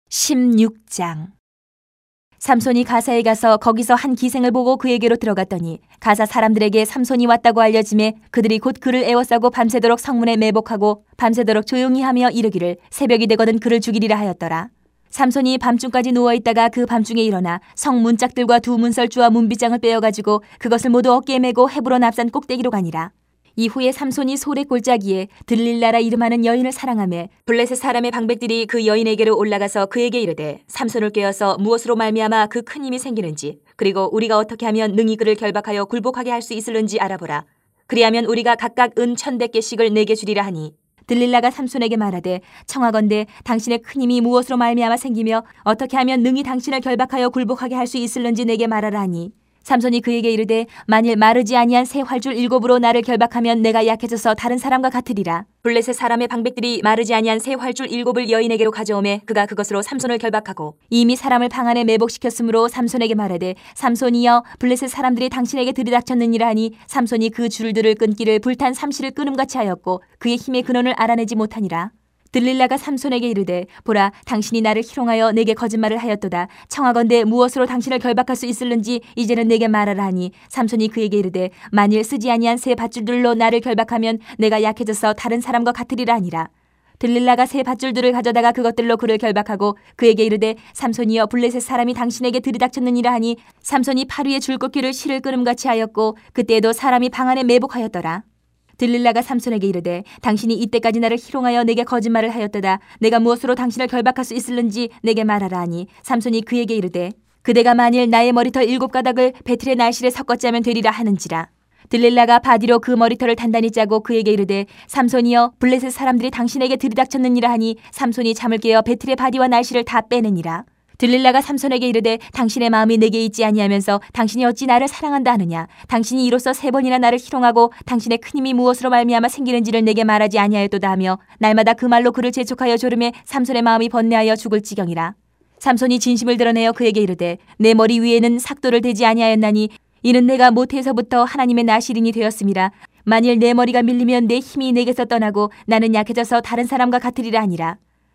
16장. 삼손이 가사에 가서 거기서 한 기생을 보고 그에게로 들어갔더니 가사 사람들에게 삼손이 왔다고 알려지매 그들이 곧 그를 에워싸고 밤새도록 성문에 매복하고 밤새도록 조용히 하며 이르기를 새벽이 되거든 그를 죽이리라 하였더라. 삼손이 밤중까지 누워있다가 그 밤중에 일어나 성 문짝들과 두 문설주와 문빗장을 빼어가지고 그것을 모두 어깨에 메고 헤브론 앞산 꼭대기로 가니라. 이후에 삼손이 소래 골짜기에 들릴라라 이름하는 여인을 사랑하며 블레셋 사람의 방백들이 그 여인에게로 올라가서 그에게 이르되 삼손을 꾀어서 무엇으로 말미암아 그 큰 힘이 생기는지 그리고 우리가 어떻게 하면 능히 그를 결박하여 굴복하게 할 수 있을는지 알아보라. 그리하면 우리가 각각 은 1,100개씩을 내게 주리라 하니 들릴라가 삼손에게 말하되 청하건대 당신의 큰 힘이 무엇으로 말미암아 생기며 어떻게 하면 능히 당신을 결박하여 굴복하게 할 수 있을는지 내게 말하라 하니 삼손이 그에게 이르되 만일 마르지 아니한 새 활줄 7으로 나를 결박하면 내가 약해져서 다른 사람과 같으리라. 블레셋 사람의 방백들이 마르지 아니한 새 활줄 7을 여인에게로 가져오매 그가 그것으로 삼손을 결박하고 이미 사람을 방 안에 매복시켰으므로 삼손에게 말하되 삼손이여 블레셋 사람들이 당신에게 들이닥쳤느니라 하니 삼손이 그 줄들을 끊기를 불탄 삼시를 끊음같이 하였고 그의 힘의 근원을 알아내지 못하니라. 들릴라가 삼손에게 이르되 보라 당신이 나를 희롱하여 내게 거짓말을 하였도다. 청하건대 무엇으로 당신을 결박할 수 있을는지 이제는 내게 말하라 하니 삼손이 그에게 이르되 만일 쓰지 아니한 새 밧줄들로 나를 결박하면 내가 약해져서 다른 사람과 같으리라 하니라. 들릴라가 새 밧줄들을 가져다가 그것들로 그를 결박하고 그에게 이르되 삼손이여 블레셋 사람이 당신에게 들이닥쳤느니라 하니 삼손이 팔 위에 줄꺾기를 실을 끊음같이 하였고 그때에도 사람이 방 안에 매복하였더라. 들릴라가 삼손에게 이르되 당신이 이때까지 나를 희롱하여 내게 거짓말을 하였도다. 내가 무엇으로 당신을 결박할 수 있을는지 내게 말하라 하니 삼손이 그에게 이르되 그대가 만일 나의 머리털 7가닥을 배틀의 날실에 섞어 짜면 되리라 하는지라. 들릴라가 바디로 그 머리털을 단단히 짜고 그에게 이르되 삼손이여 블레셋 사람들이 당신에게 들이닥쳤느니라 하니 삼손이 잠을 깨어 배틀의 바디와 날실을 다 빼내니라. 들릴라가 삼손에게 이르되 당신의 마음이 내게 있지 아니하면서 당신이 어찌 나를 사랑한다 하느냐. 당신이 이로써 3번이나 나를 희롱하고 당신의 큰 힘이 무엇으로 말미암아 생기는지를 내게 말하지 아니하였도다 하며 날마다 그 말로 그를 재촉하여 졸음에 삼손의 마음이 번뇌하여 죽을 지경이라. 삼손이 진심을 드러내어 그에게 이르되 내 머리 위에는 삭도를 대지 아니하였나니 이는 내가 모태에서부터 하나님의 나실인이 되었음이라. 만일 내 머리가 밀리면 내 힘이 내게서 떠나고 나는 약해져서 다른 사람과 같으리라 하니라.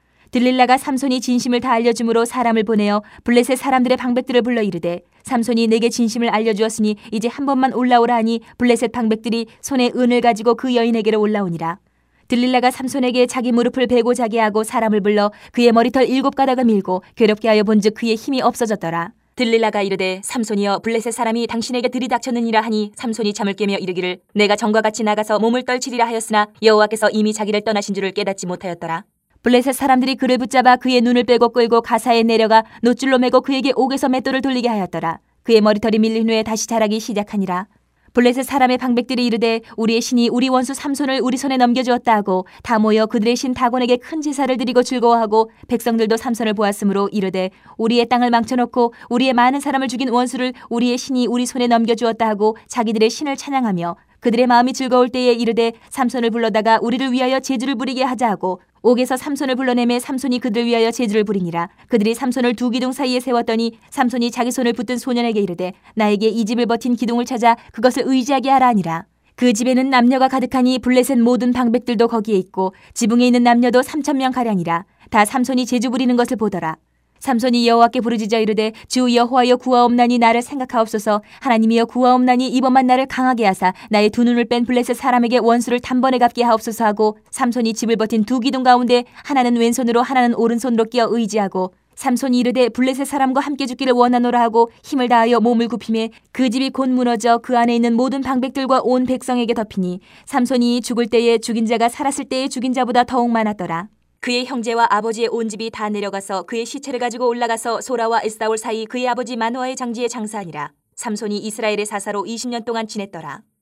들릴라가 삼손이 진심을 다 알려줌으로 사람을 보내어 블레셋 사람들의 방백들을 불러 이르되 삼손이 내게 진심을 알려주었으니 이제 한 번만 올라오라 하니 블레셋 방백들이 손에 은을 가지고 그 여인에게로 올라오니라. 들릴라가 삼손에게 자기 무릎을 베고 자게 하고 사람을 불러 그의 머리털 7가닥을 밀고 괴롭게 하여 본즉 그의 힘이 없어졌더라. 들릴라가 이르되 삼손이여 블레셋 사람이 당신에게 들이닥쳤느니라 하니 삼손이 잠을 깨며 이르기를 내가 전과 같이 나가서 몸을 떨치리라 하였으나 여호와께서 이미 자기를 떠나신 줄을 깨닫지 못하였더라. 블레셋 사람들이 그를 붙잡아 그의 눈을 빼고 끌고 가사에 내려가 노줄로 매고 그에게 옥에서 맷돌을 돌리게 하였더라. 그의 머리털이 밀린 후에 다시 자라기 시작하니라. 블레셋 사람의 방백들이 이르되 우리의 신이 우리 원수 삼손을 우리 손에 넘겨주었다 하고 다 모여 그들의 신 다곤에게 큰 제사를 드리고 즐거워하고 백성들도 삼손을 보았으므로 이르되 우리의 땅을 망쳐놓고 우리의 많은 사람을 죽인 원수를 우리의 신이 우리 손에 넘겨주었다 하고 자기들의 신을 찬양하며 그들의 마음이 즐거울 때에 이르되 삼손을 불러다가 우리를 위하여 제주를 부리게 하자 하고 옥에서 삼손을 불러내매 삼손이 그들을 위하여 제주를 부리니라. 그들이 삼손을 두 기둥 사이에 세웠더니 삼손이 자기 손을 붙든 소년에게 이르되 나에게 이 집을 버틴 기둥을 찾아 그것을 의지하게 하라 하니라. 그 집에는 남녀가 가득하니 블레셋 모든 방백들도 거기에 있고 지붕에 있는 남녀도 3,000명가량이라. 다 삼손이 제주 부리는 것을 보더라. 삼손이 여호와께 부르짖어 이르되 주 여호와여 구하옵나니 나를 생각하옵소서. 하나님이여 구하옵나니 이번만 나를 강하게 하사 나의 두 눈을 뺀 블레셋 사람에게 원수를 단번에 갚게 하옵소서 하고 삼손이 집을 버틴 두 기둥 가운데 하나는 왼손으로 하나는 오른손으로 끼어 의지하고 삼손이 이르되 블레셋 사람과 함께 죽기를 원하노라 하고 힘을 다하여 몸을 굽히매 그 집이 곧 무너져 그 안에 있는 모든 방백들과 온 백성에게 덮이니 삼손이 죽을 때에 죽인 자가 살았을 때에 죽인 자보다 더욱 많았더라. 그의 형제와 아버지의 온 집이 다 내려가서 그의 시체를 가지고 올라가서 소라와 에스다올 사이 그의 아버지 마노아의 장지에 장사하니라. 삼손이 이스라엘의 사사로 20년 동안 지냈더라.